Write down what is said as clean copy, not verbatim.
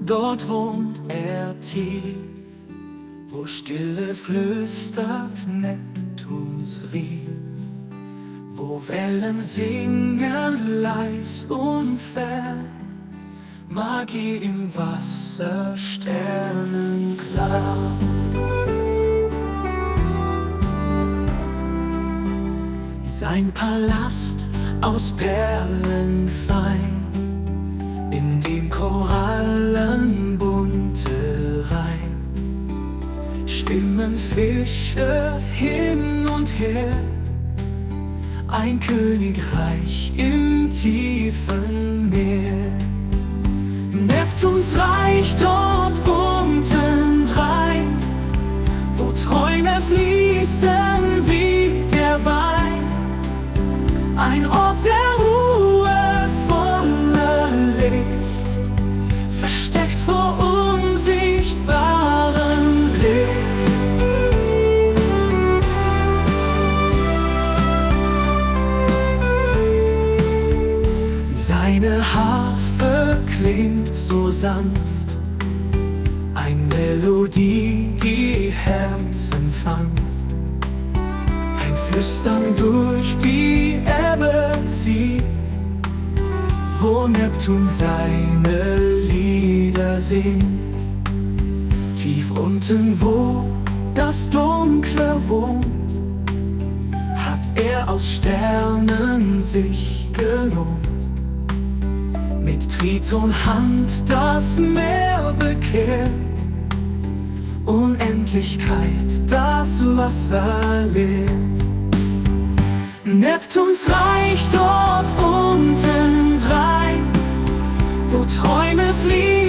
dort wohnt er tief, wo Stille flüstert Neptuns Rief, wo Wellen singen leis und fern, Magie im Wasser, sternenklar. Sein Palast aus Perlen fein, in dem Korallen bunte Reihn, schwimmen Fische hin und her, ein Königreich im tiefen Meer. Neptuns Reich dort unten drein, wo Träume fließen wie der Wein, ein Ort der Ruhe voller Licht, versteckt vor unsichtbarem Licht. Seine Harfe klingt so sanft, ein Melodie, die Herzen fand, ein Flüstern durch die Ebbe zieht, wo Neptun seine Lieder singt. Tief unten, wo das Dunkle wohnt, hat er aus Sternen sich gelohnt. Mit Tritonhand das Meer bekehrt, Unendlichkeit das Wasser lehrt. Neptuns Reich dort unten drein, wo Träume fliegen